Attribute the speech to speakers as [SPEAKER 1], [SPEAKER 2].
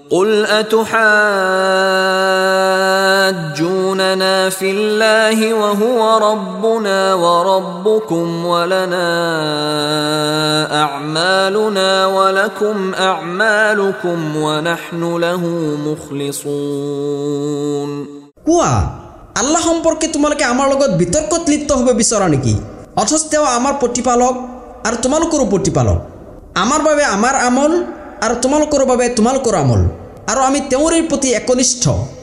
[SPEAKER 1] قل أتحاجوننا في الله وهو ربنا وربكم ولنا أعمالنا ولكم أعمالكم ونحن له مخلصون
[SPEAKER 2] কোৱা আল্লাহ সম্পৰ্কে তোমালোকে আমাৰ লগত বিতৰ্কত লিপ্ত হ'ব বিচৰা নেকি অথচ তেওঁ আমাৰ প্ৰতিপালক আৰু তোমালোকৰ প্ৰতিপালক আমাৰ বাবে আমাৰ আমল আৰু তোমালোকৰ বাবে তোমালোকৰ আমল আৰু আমি তেওঁৰে প্ৰতি একনিষ্ঠ